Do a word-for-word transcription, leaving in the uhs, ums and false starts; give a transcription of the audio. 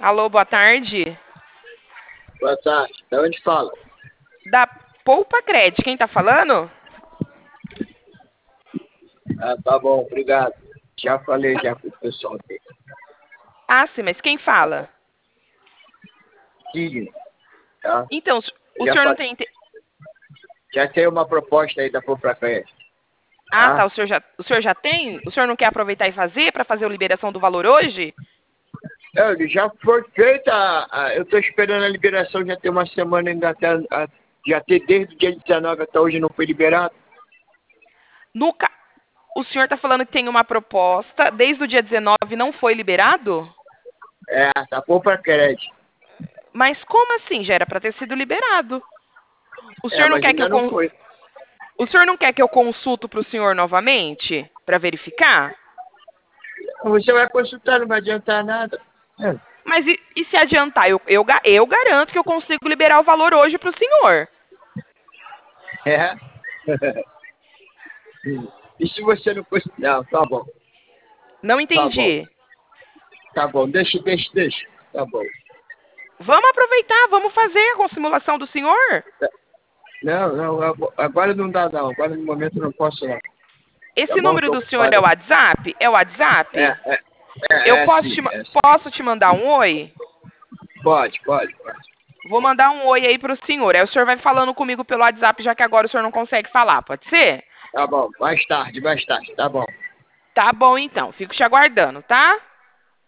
Alô, boa tarde. Boa tarde. De onde fala? Da Poupa Cred, quem tá falando? Ah, tá bom, obrigado. Já falei já com o pessoal aqui. Ah, sim, mas quem fala? Digno, tá? Então, o Já, senhor não fa- tem... inte- já tem uma proposta aí da Compracred, Ah, tá, tá? o senhor já, o senhor já tem? O senhor não quer aproveitar e fazer para fazer a liberação do valor hoje? Eu, já foi feita, a- a- eu estou esperando a liberação, já tem uma semana ainda até, a- já tem desde o dia dezenove até hoje não foi liberado. No ca... O senhor tá falando que tem uma proposta, desde o dia dezenove não foi liberado? É, da Compracred. Mas como assim? Já era para ter sido liberado. O É, senhor não mas quer que ainda eu não con- foi. O senhor não quer que eu consulto para o senhor novamente para verificar? Você vai consultar, não vai adiantar nada. É. Mas e, e se adiantar? Eu, eu, ga- eu garanto que eu consigo liberar o valor hoje para o senhor. É. E se você não consultar, não, tá bom, Não tá bom, entendi. tá bom, deixa, deixa, deixa, tá bom. Vamos aproveitar, vamos fazer a simulação do senhor. Não, não, ag- agora não dá não, agora no momento eu não posso não. Tá Esse bom, número tô do senhor é ocupado. o WhatsApp? É o É, WhatsApp? é, Eu é, é posso te, sim, ma- é sim. posso te mandar um oi? Pode, pode, pode. Vou mandar um oi aí para o senhor. Aí o senhor vai falando comigo pelo WhatsApp, já que agora o senhor não consegue falar, pode ser? Tá bom, mais tarde, mais tarde, tá bom. Tá bom então, fico te aguardando, tá?